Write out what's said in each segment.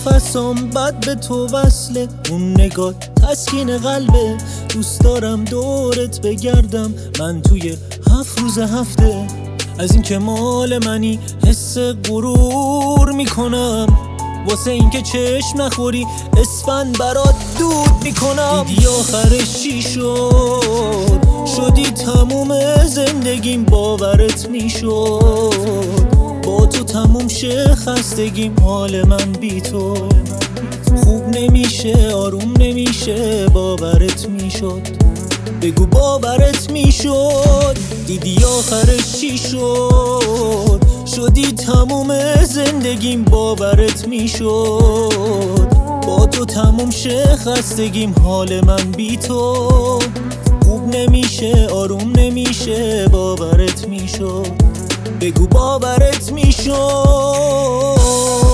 نفسام بد به تو وصله، اون نگاه تسکین قلبه. دوست دارم دورت بگردم من توی 7 روز هفته. از این که مال منی حس غرور میکنم، واسه اینکه چشم نخوری اسفند برات دود میکنم. دیدی آخرش چی شد؟ شدی تموم زندگیم، باورت میشد با تو تموم شه خستگیم. حال من بی تو خوب نمیشه، آروم نمیشه، باورت میشد بگو باورت میشد. دیدی آخرش چی شد؟ شدی تموم زندگیم، باورت میشد با تو تموم شه خستگیم. حال من بی تو خوب نمیشه، آروم نمیشه، باورت میشد بگو باورت میشد.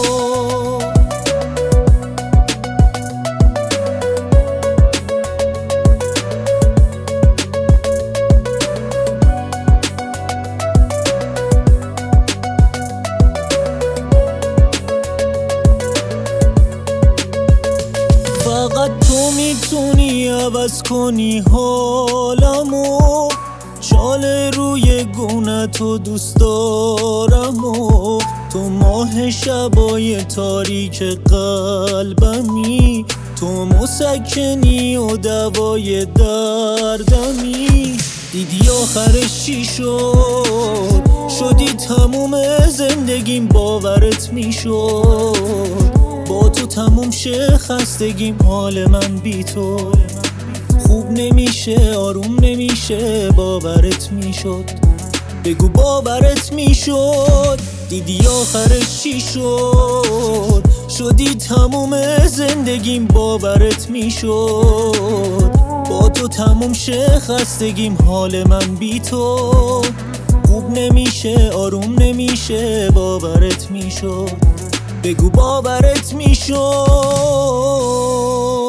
فقط تو میتونی عوض کنی حالمو، چال روی گونه تو دوست دارم و تو ماه شبای تاریک قلبمی، تو مسکنی و دوای دردمی. دیدی آخرش چی شد؟ شدی تموم زندگیم، باورت میشد با تو تموم شه خستگیم. حال من بی تو خوب نمیشه، آروم نمیشه، باورت میشد بگو باورت میشد. دیدی آخرش چی شد؟ شدی تموم زندگیم، باورت میشد با تو تموم شه خستگیم. حال من بی تو خوب نمیشه، آروم نمیشه، باورت میشد بگو باورت میشد.